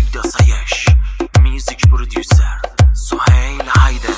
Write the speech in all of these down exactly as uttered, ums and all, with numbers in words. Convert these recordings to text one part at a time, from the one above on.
داسایش میوزیک پرودیوسر سهیل هایدر.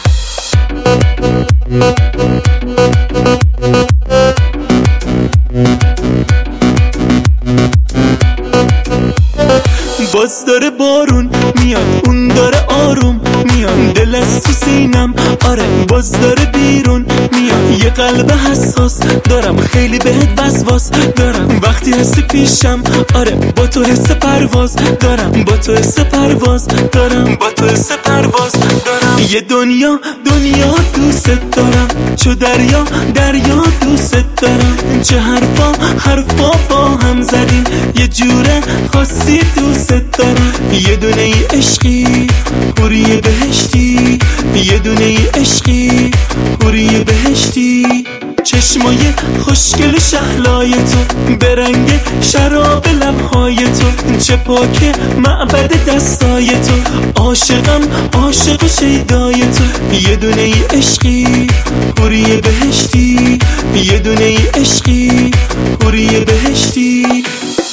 باز داره بارون میاد، اون داره آروم میاد، دل از تو سینم آره باز داره بیرون میاد. یه قلب حساس دارم، خیلی بهت وسواس دارم، وقتی هستی پیشم آره با تو حس پرواز دارم، با تو حس پرواز دارم، با تو حس پرواز دارم. یه دنیا دنیا دوست دارم، چو دریا دریا دوست دارم، چه حرفا حرفا با هم زدیم، یه جوره خاصی دوست دارم. یه دونه ای عشقی حوری بهشتی، یه دونه ای عشقی حوری بهشتی. چشمای خوشگل شهلای تو به رنگ شراب لبهای تو، چه پاک معبد دستای تو، عاشقم عاشق شیدای تو. یه دونه ای عشقی حوری بهشتی، یه دونه ای عشقی حوری بهشتی.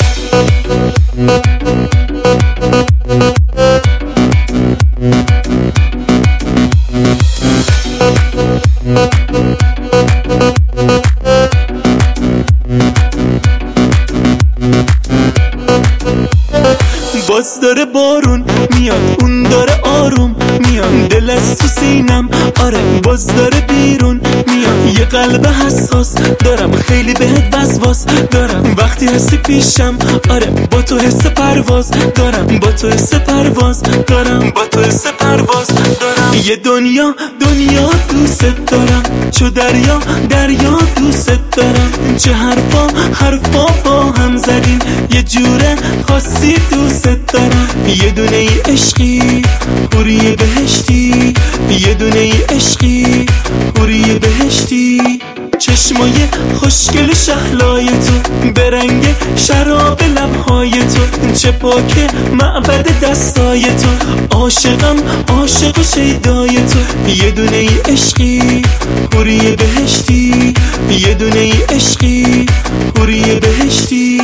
باز داره بارون میاد، اون داره آروم میاد، دل از تو سینم آره باز داره بیرون میاد. یه قلب حساس دارم، خیلی بهت وسواس دارم، وقتی هستی پیشم آره با تو حس پرواز دارم، با تو حس پرواز دارم، با تو حس پرواز دارم. یه دنیا دنیا دوست دارم، چو دریا دریا دوست دارم، چه حرفا حرفا با هم زدیم، یه جوره خاصی دوست دارم. یه دونه ای عشقی حوری بهشتی، یه دونه ای عشقی حوری بهشتی. چشمای خوشگل شهلای تو به رنگ شراب لبهای تو، چه پاک معبد دستای تو، عاشقم عاشق شیدای تو. یه دونه ای عشقی حوری بهشتی، یه دونه ای عشقی حوری بهشتی.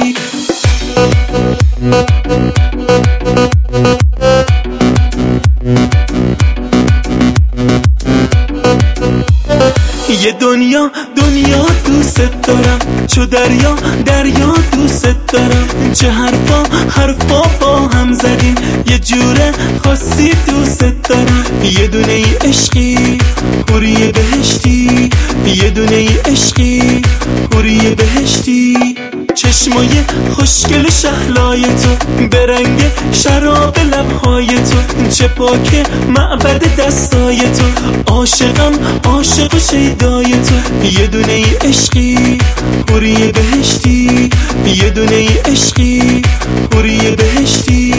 یه دنیا دنیا دوست دارم، چو دریا دریا دوست دارم، چه حرفا حرفا با هم زدیم، یه جوره خاصی دوست دارم. یه دونه ای عشقی حوری بهشتی، یه دونه ای عشقی حوری بهشتی. چشمای خوشگل شهلای تو به رنگ شراب لبهای تو، چه پاک معبد دستای تو، عاشقم عاشق شیدای تو. یه دونه ای عشقی حوری بهشتی، یه دونه ای عشقی حوری بهشتی.